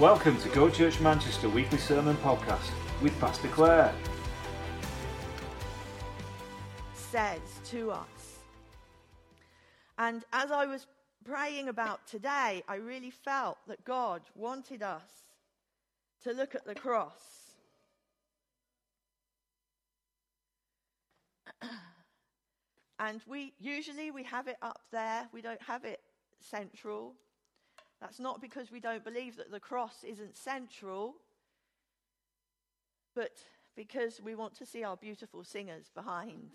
Welcome to Go Church Manchester Weekly Sermon Podcast with Pastor Claire. Says to us. And as I was praying about today, I really felt that God wanted us to look at the cross. And we have it up there. We don't have it central. That's not because we don't believe that the cross isn't central, but because we want to see our beautiful singers behind.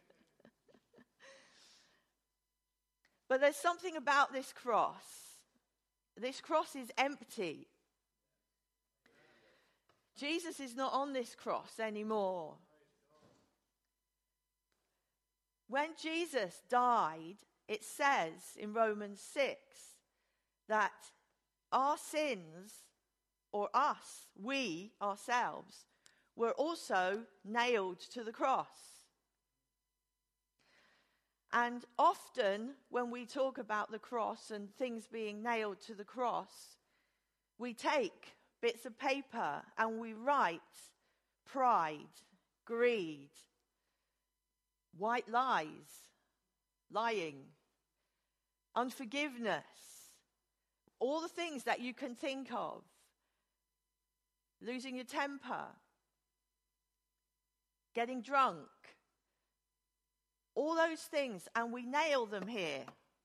But there's something about this cross. This cross is empty. Jesus is not on this cross anymore. When Jesus died, it says in Romans 6 that our sins, or us, we ourselves, were also nailed to the cross. And often when we talk about the cross and things being nailed to the cross, we take bits of paper and we write pride, greed, white lies, lying, unforgiveness, all the things that you can think of, losing your temper, getting drunk, all those things, and we nail them here.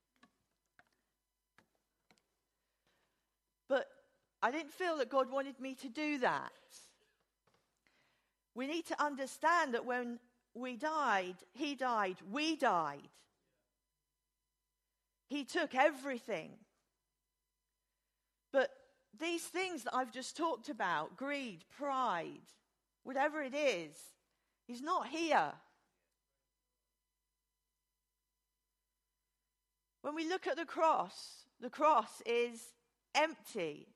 But I didn't feel that God wanted me to do that. We need to understand that when we died, He died, we died. He took everything. But these things that I've just talked about, greed, pride, whatever it is not here. When we look at the cross is empty.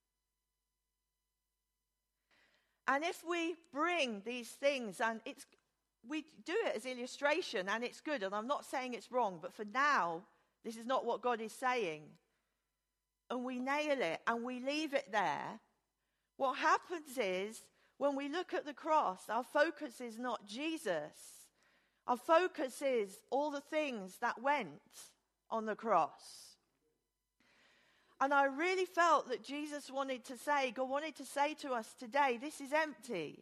And if we bring these things, and we do it as illustration, and it's good, and I'm not saying it's wrong, but for now, this is not what God is saying. And we nail it, and we leave it there. What happens is, when we look at the cross, our focus is not Jesus. Our focus is all the things that went on the cross. And I really felt that God wanted to say to us today, this is empty.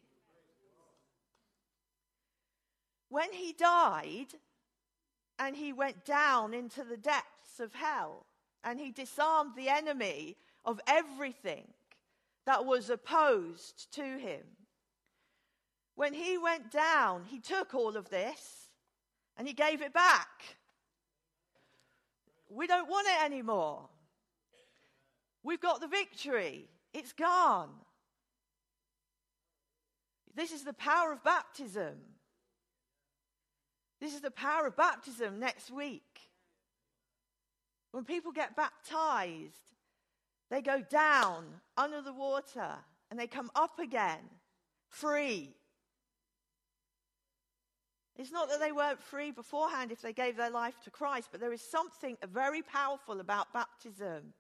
When He died and He went down into the depths of hell and He disarmed the enemy of everything that was opposed to Him. When He went down, He took all of this and He gave it back. We don't want it anymore. We've got the victory. It's gone. This is the power of baptism. This is the power of baptism next week. When people get baptized, they go down under the water and they come up again, free. It's not that they weren't free beforehand if they gave their life to Christ, but there is something very powerful about baptism.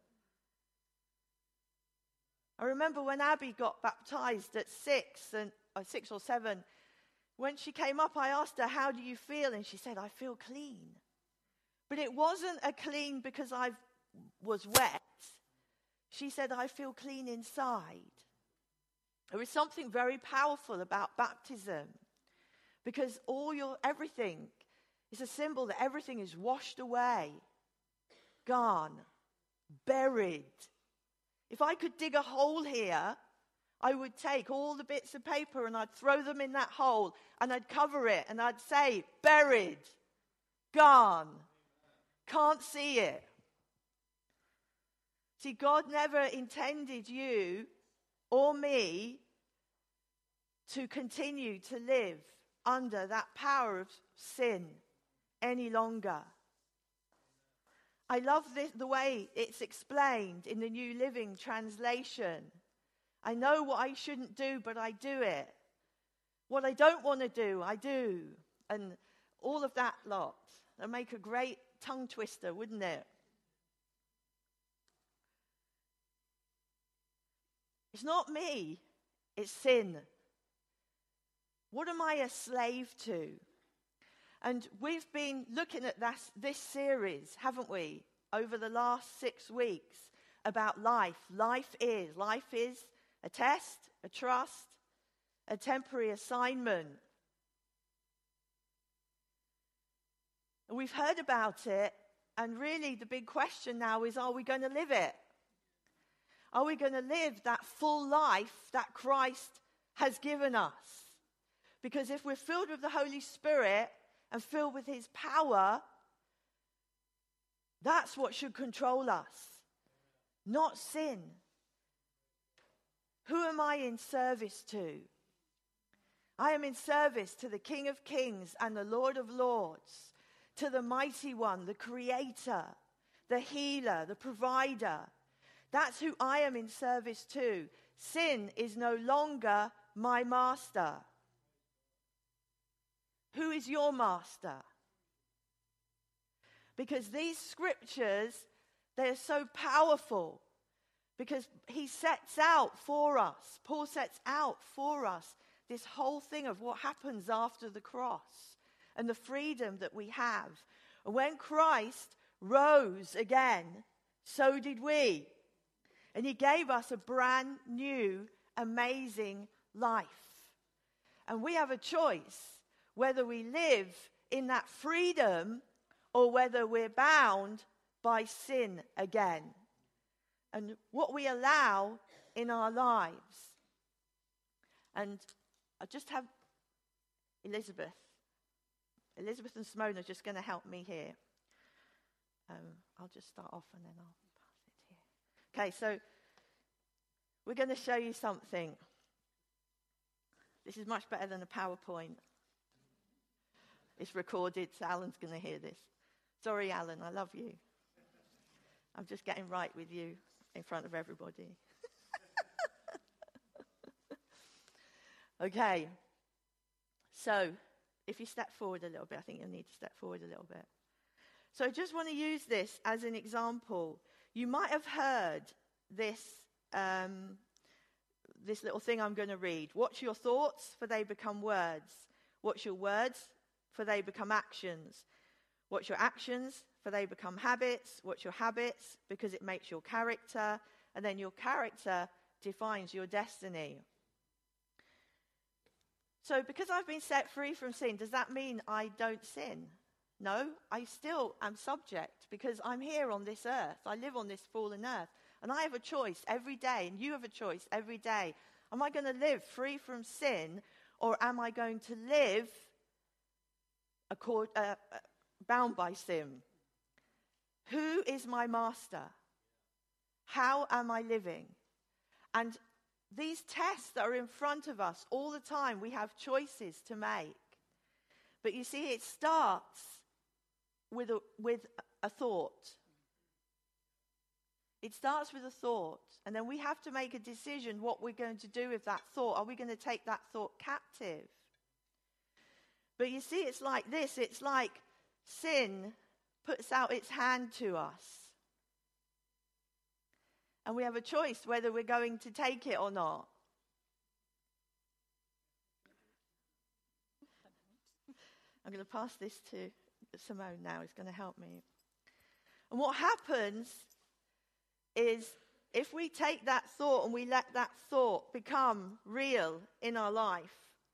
I remember when Abby got baptized at 6 or 7. When she came up, I asked her, how do you feel? And she said, I feel clean. But it wasn't a clean because I was wet. She said, I feel clean inside. There is something very powerful about baptism because everything is a symbol that everything is washed away, gone, buried. If I could dig a hole here, I would take all the bits of paper and I'd throw them in that hole and I'd cover it and I'd say, buried, gone, can't see it. See, God never intended you or me to continue to live under that power of sin any longer. I love the way it's explained in the New Living Translation. I know what I shouldn't do, but I do it. What I don't want to do, I do. And all of that lot. That'd make a great tongue twister, wouldn't it? It's not me, it's sin. What am I a slave to? And we've been looking at this series, haven't we, over the last 6 weeks about life. Life is a test, a trust, a temporary assignment. And we've heard about it, and really the big question now is, are we going to live it? Are we going to live that full life that Christ has given us? Because if we're filled with the Holy Spirit and filled with his power, that's what should control us, not sin. Who am I in service to? I am in service to the King of Kings and the Lord of Lords, to the Mighty One, the Creator, the Healer, the Provider. That's who I am in service to. Sin is no longer my master. Who is your master? Because these scriptures, they are so powerful. Because he sets out for us, Paul sets out for us this whole thing of what happens after the cross and the freedom that we have. And when Christ rose again, so did we. And he gave us a brand new, amazing life. And we have a choice whether we live in that freedom or whether we're bound by sin again. And what we allow in our lives. And I just have Elizabeth and Simone are just going to help me here. I'll just start off and then I'll pass it here. Okay, so we're going to show you something. This is much better than a PowerPoint. It's recorded, so Alan's going to hear this. Sorry, Alan, I love you. I'm just getting right with you in front of everybody. Okay, so if you step forward a little bit, I think you'll need to step forward a little bit. So I just want to use this as an example. You might have heard this little thing I'm going to read. Watch your thoughts, for they become words. Watch your words, for they become actions. Watch your actions, for they become habits. Watch your habits, because it makes your character. And then your character defines your destiny. So because I've been set free from sin, does that mean I don't sin? No, I still am subject because I'm here on this earth. I live on this fallen earth. And I have a choice every day, and you have a choice every day. Am I going to live free from sin, or am I going to live bound by sin? Who is my master? How am I living? And these tests that are in front of us all the time, we have choices to make. But you see, it starts with a thought. It starts with a thought. And then we have to make a decision what we're going to do with that thought. Are we going to take that thought captive? But you see, it's like this. It's like sin puts out its hand to us. And we have a choice whether we're going to take it or not. I'm going to pass this to Simone now. He's going to help me. And what happens is if we take that thought and we let that thought become real in our life,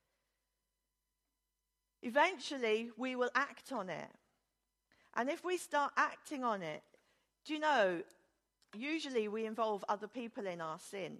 eventually we will act on it. And if we start acting on it, do you know, usually we involve other people in our sin.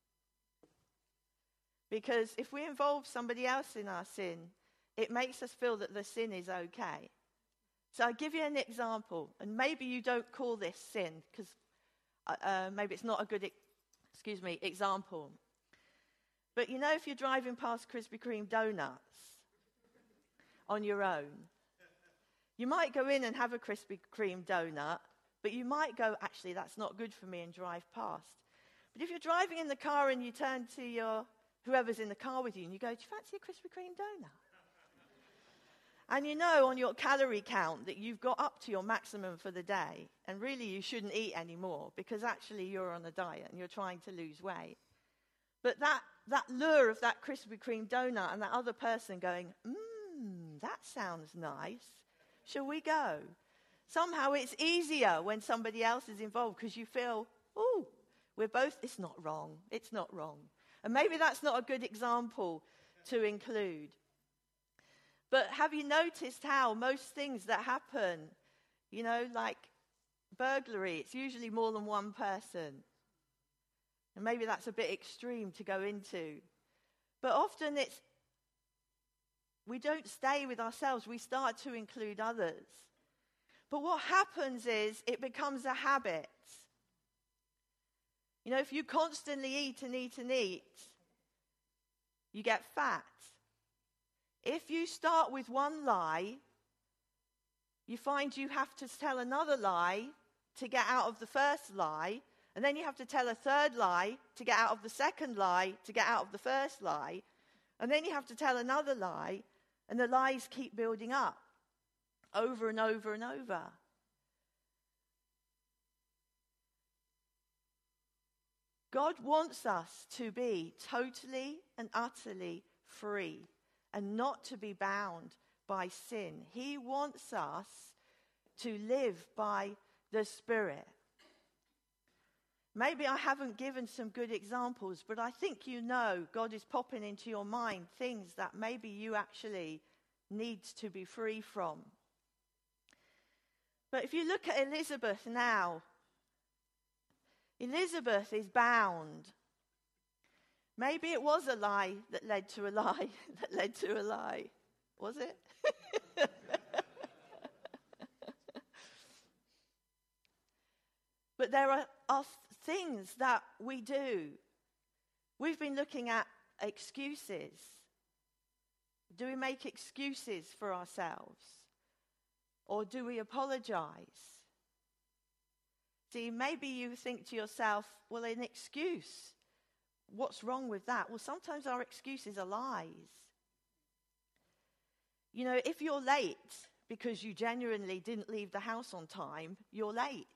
Because if we involve somebody else in our sin, it makes us feel that the sin is okay. So I'll give you an example. And maybe you don't call this sin, because maybe it's not a good example. But you know, if you're driving past Krispy Kreme donuts on your own, you might go in and have a Krispy Kreme donut, but you might go, actually, that's not good for me, and drive past. But if you're driving in the car and you turn to whoever's in the car with you and you go, do you fancy a Krispy Kreme donut? And you know on your calorie count that you've got up to your maximum for the day, and really you shouldn't eat anymore because actually you're on a diet and you're trying to lose weight. But that lure of that Krispy Kreme donut and that other person going, that sounds nice. Shall we go? Somehow it's easier when somebody else is involved because you feel, it's not wrong. It's not wrong. And maybe that's not a good example to include. But have you noticed how most things that happen, like burglary, it's usually more than one person. And maybe that's a bit extreme to go into. But often we don't stay with ourselves. We start to include others. But what happens is it becomes a habit. If you constantly eat and eat and eat, you get fat. If you start with one lie, you find you have to tell another lie to get out of the first lie, and then you have to tell a third lie to get out of the second lie, to get out of the first lie, and then you have to tell another lie, and the lies keep building up over and over and over. God wants us to be totally and utterly free and not to be bound by sin. He wants us to live by the Spirit. Maybe I haven't given some good examples, but I think God is popping into your mind things that maybe you actually need to be free from. But if you look at Elizabeth now, Elizabeth is bound. Maybe it was a lie that led to a lie that led to a lie. Was it? But there are things that we do. We've been looking at excuses. Do we make excuses for ourselves? Or do we apologize? See, maybe you think to yourself, well, an excuse, what's wrong with that? Well, sometimes our excuses are lies. If you're late because you genuinely didn't leave the house on time, you're late.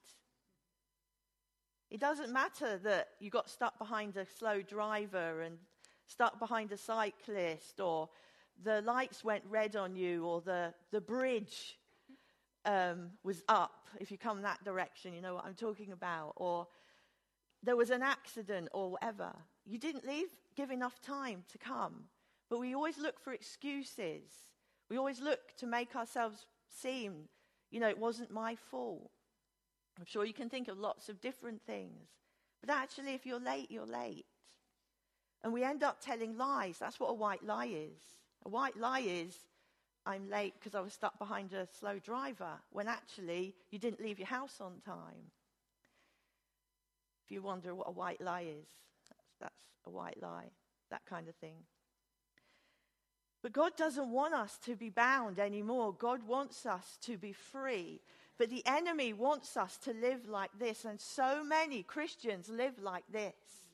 It doesn't matter that you got stuck behind a slow driver and stuck behind a cyclist, or the lights went red on you, or the bridge was up. If you come that direction, you know what I'm talking about. Or there was an accident or whatever. You didn't give enough time to come. But we always look for excuses. We always look to make ourselves seem, it wasn't my fault. I'm sure you can think of lots of different things. But actually, if you're late, you're late. And we end up telling lies. That's what a white lie is. A white lie is, I'm late because I was stuck behind a slow driver, when actually you didn't leave your house on time. If you wonder what a white lie is, that's a white lie, that kind of thing. But God doesn't want us to be bound anymore. God wants us to be free. But the enemy wants us to live like this, and so many Christians live like this.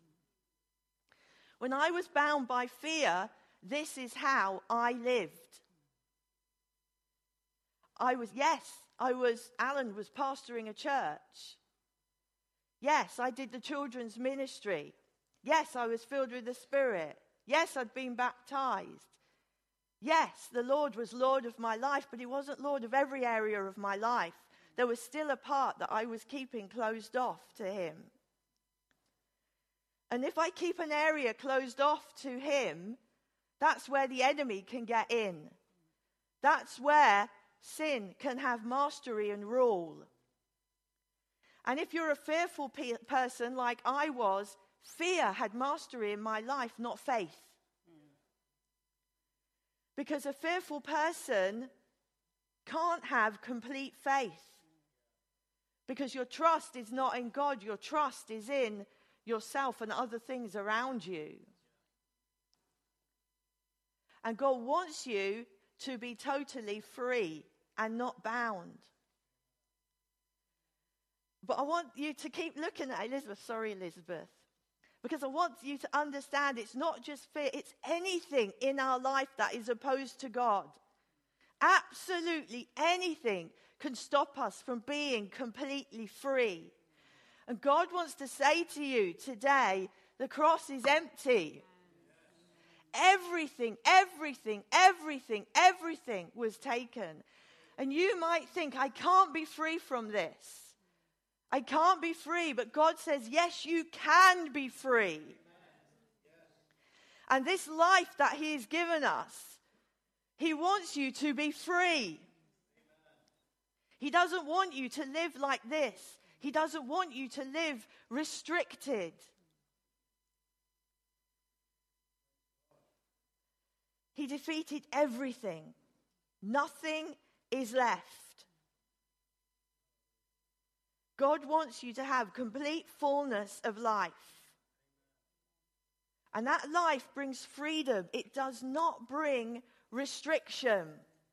When I was bound by fear, this is how I lived. Alan was pastoring a church. Yes, I did the children's ministry. Yes, I was filled with the Spirit. Yes, I'd been baptized. Yes, the Lord was Lord of my life, but he wasn't Lord of every area of my life. There was still a part that I was keeping closed off to him. And if I keep an area closed off to him, that's where the enemy can get in. That's where sin can have mastery and rule. And if you're a fearful person like I was, fear had mastery in my life, not faith. Because a fearful person can't have complete faith. Because your trust is not in God, your trust is in yourself and other things around you. And God wants you to be totally free and not bound. But I want you to keep looking at Elizabeth. Because I want you to understand it's not just fear, it's anything in our life that is opposed to God. Absolutely anything can stop us from being completely free. And God wants to say to you today, The cross is empty. Everything, everything, everything, everything was taken. And you might think, I can't be free from this. I can't be free. But God says, yes, you can be free. And this life that he has given us, he wants you to be free. He doesn't want you to live like this. He doesn't want you to live restricted. He defeated everything. Nothing is left. God wants you to have complete fullness of life. And that life brings freedom. It does not bring restriction.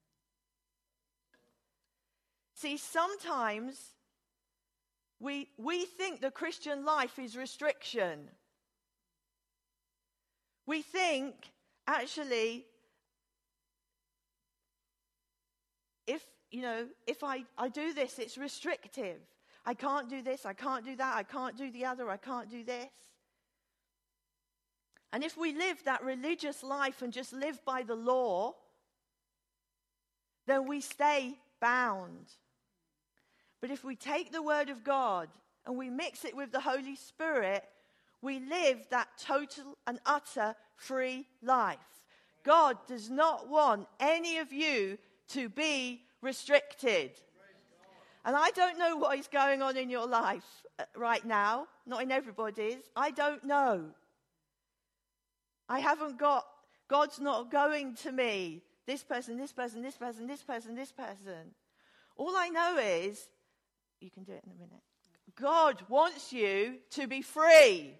See, sometimes we think the Christian life is restriction. We think, actually, if I do this, it's restrictive. I can't do this, I can't do that, I can't do the other, I can't do this. And if we live that religious life and just live by the law, then we stay bound. But if we take the word of God and we mix it with the Holy Spirit, we live that total and utter free life. God does not want any of you to be restricted. And I don't know what is going on in your life right now, not in everybody's. I don't know. I haven't got, God's not going to me, this person, this person, this person, this person, this person. All I know is, you can do it in a minute. God wants you to be free.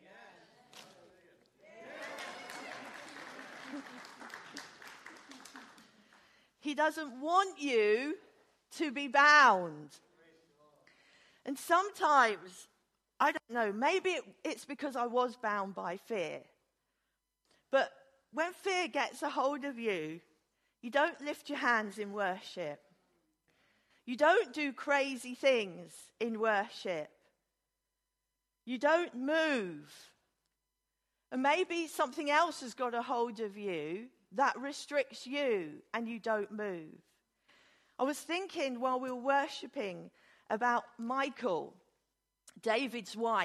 He doesn't want you to be bound. And sometimes, I don't know, maybe it's because I was bound by fear. But when fear gets a hold of you, you don't lift your hands in worship. You don't do crazy things in worship. You don't move. And maybe something else has got a hold of you that restricts you and you don't move. I was thinking while we were worshipping about Michal, David's wife.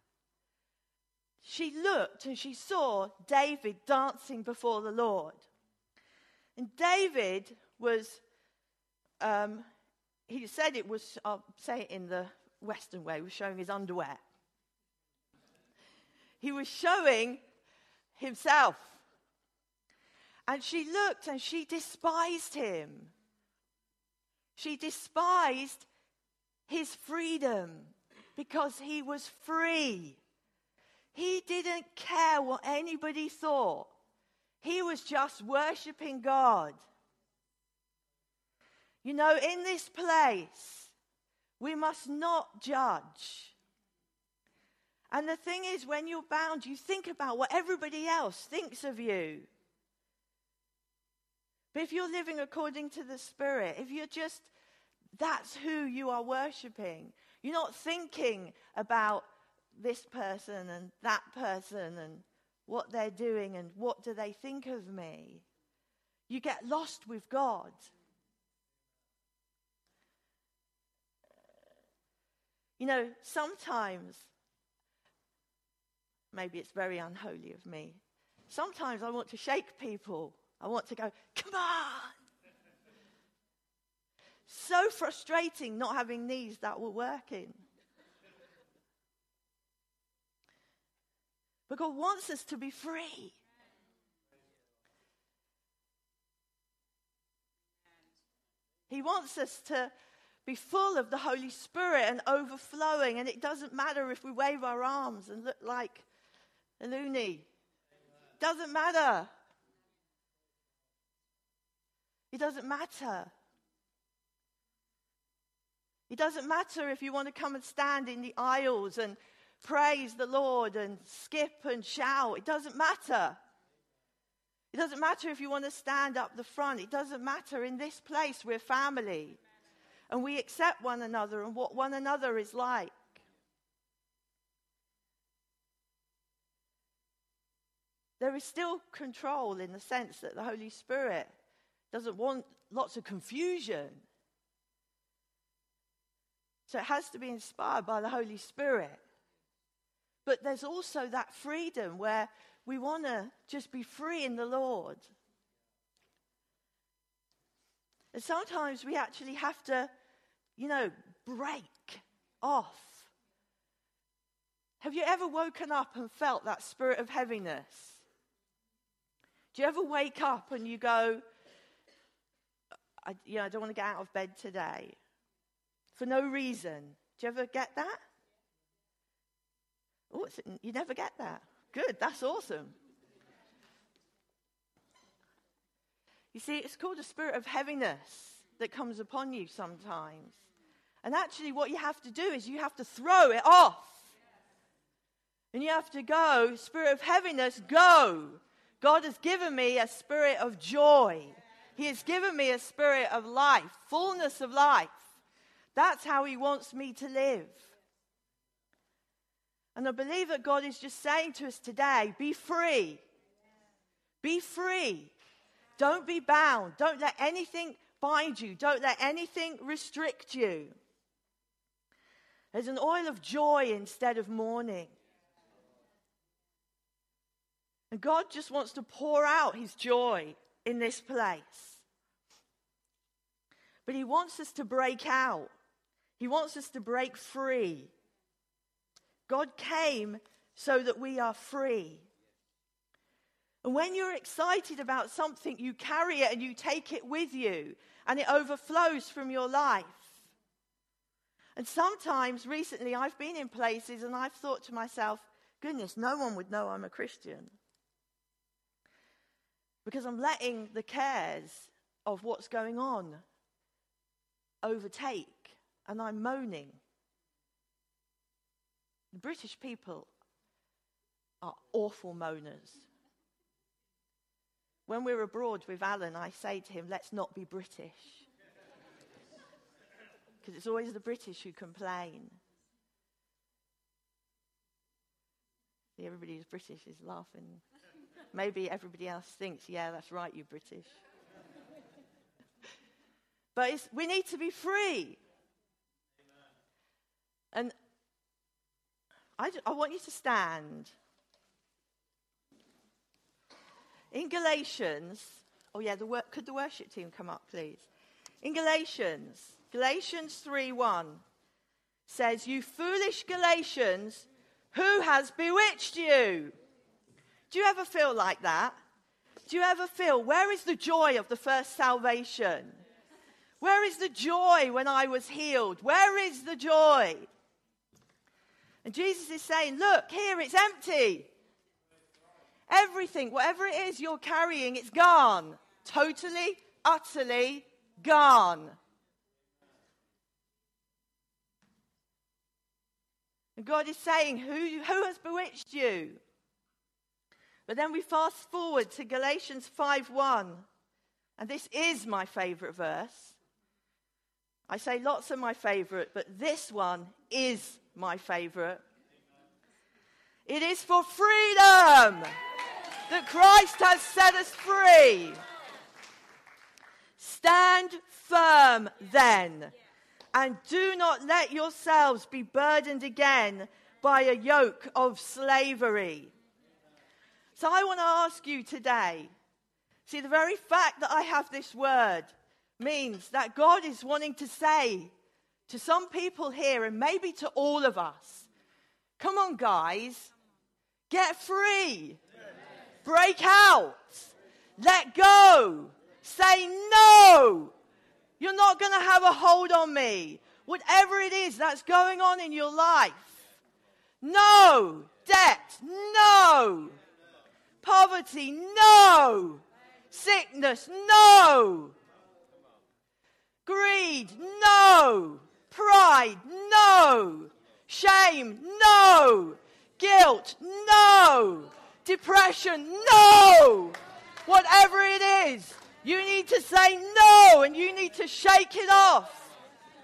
She looked and she saw David dancing before the Lord. And David was, he said it was, I'll say it in the Western way, was showing his underwear. He was showing himself. And she looked and she despised him. She despised his freedom because he was free. He didn't care what anybody thought. He was just worshiping God. You know, in this place, we must not judge. And the thing is, when you're bound, you think about what everybody else thinks of you. But if you're living according to the Spirit, if you're just, that's who you are worshiping. You're not thinking about this person and that person and what they're doing and what do they think of me. You get lost with God. You know, sometimes, maybe it's very unholy of me, sometimes I want to shake people. I want to go, come on! So frustrating not having knees that were working. But God wants us to be free. He wants us to be full of the Holy Spirit and overflowing. And it doesn't matter if we wave our arms and look like a loony. It doesn't matter. It doesn't matter. It doesn't matter if you want to come and stand in the aisles and praise the Lord and skip and shout. It doesn't matter. It doesn't matter if you want to stand up the front. It doesn't matter. In this place, we're family. And we accept one another and what one another is like. there is still control in the sense that the Holy Spirit doesn't want lots of confusion. So it has to be inspired by the Holy Spirit. But there's also that freedom where we want to just be free in the Lord. And sometimes we actually have to, break off. Have you ever woken up and felt that spirit of heaviness? Do you ever wake up and you go, I don't want to get out of bed today for no reason? Do you ever get that? Oh, you never get that. Good, that's awesome. You see, it's called a spirit of heaviness that comes upon you sometimes. And actually what you have to do is you have to throw it off. And you have to go, spirit of heaviness, go. God has given me a spirit of joy. He has given me a spirit of life, fullness of life. That's how he wants me to live. And I believe that God is just saying to us today, be free. Be free. Don't be bound. Don't let anything bind you. Don't let anything restrict you. There's an oil of joy instead of mourning. And God just wants to pour out his joy in this place. But he wants us to break out. He wants us to break free. God came so that we are free. And when you're excited about something, you carry it and you take it with you, and it overflows from your life. And sometimes recently I've been in places and I've thought to myself, goodness, no one would know I'm a Christian. Because I'm letting the cares of what's going on overtake, and I'm moaning. The British people are awful moaners. When we're abroad with Alan, I say to him, let's not be British. Because it's always the British who complain. See, everybody who's British is laughing. Maybe everybody else thinks, yeah, that's right, you British. But we need to be free. And I want you to stand. In Galatians, could the worship team come up, please? In Galatians 3:1 says, you foolish Galatians, who has bewitched you? Do you ever feel like that? Do you ever feel, where is the joy of the first salvation? Where is the joy when I was healed? Where is the joy? And Jesus is saying, look, here it's empty. Everything, whatever it is you're carrying, it's gone. Totally, utterly gone. And God is saying, who has bewitched you? But then we fast forward to Galatians 5:1. And this is my favorite verse. I say lots of my favorite, but this one is my favorite. It is for freedom that Christ has set us free. Stand firm then, and do not let yourselves be burdened again by a yoke of slavery. So I want to ask you today, see, the very fact that I have this word means that God is wanting to say to some people here, and maybe to all of us, come on guys, get free, break out, let go, say no, you're not going to have a hold on me. Whatever it is that's going on in your life, no, debt, no, poverty, no, sickness, no, greed, no, pride, no, shame, no, guilt, no, depression, no. Whatever it is, you need to say no, and you need to shake it off.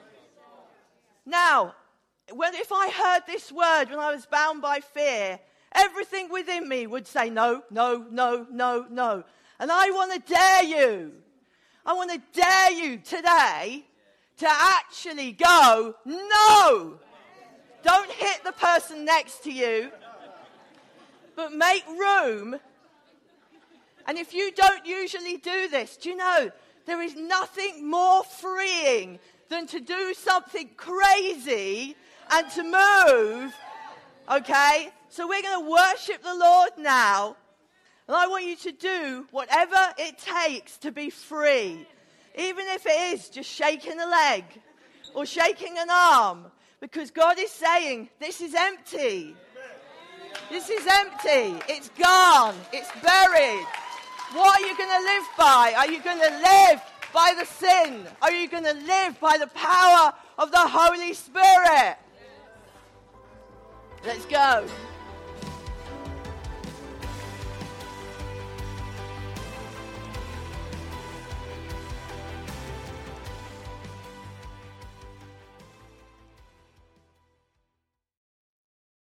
Now, if I heard this word when I was bound by fear, everything within me would say no, no, no, no, no. And I want to dare you. I want to dare you today to actually go, no. Don't hit the person next to you, but make room. And if you don't usually do this, do you know, there is nothing more freeing than to do something crazy and to move, okay? So we're going to worship the Lord now. And I want you to do whatever it takes to be free. Even if it is just shaking a leg or shaking an arm. Because God is saying, this is empty. This is empty. It's gone. It's buried. What are you going to live by? Are you going to live by the sin? Are you going to live by the power of the Holy Spirit? Let's go.